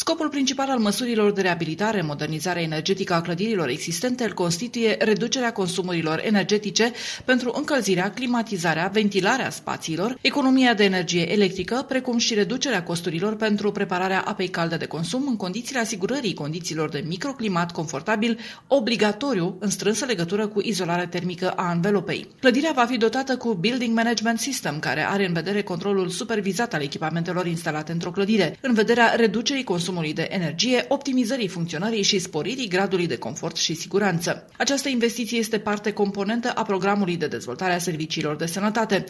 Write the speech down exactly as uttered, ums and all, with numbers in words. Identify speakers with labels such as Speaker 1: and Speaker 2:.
Speaker 1: Scopul principal al măsurilor de reabilitare, modernizare energetică a clădirilor existente îl constituie reducerea consumurilor energetice pentru încălzirea, climatizarea, ventilarea spațiilor, economia de energie electrică, precum și reducerea costurilor pentru prepararea apei calde de consum în condițiile asigurării condițiilor de microclimat confortabil, obligatoriu în strânsă legătură cu izolarea termică a anvelopei. Clădirea va fi dotată cu Building Management System, care are în vedere controlul supervizat al echipamentelor instalate într-o clădire, în vederea reducerii consumului de energie, optimizării funcționării și sporirii gradului de confort și siguranță. Această investiție este parte componentă a programului de dezvoltare a serviciilor de sănătate.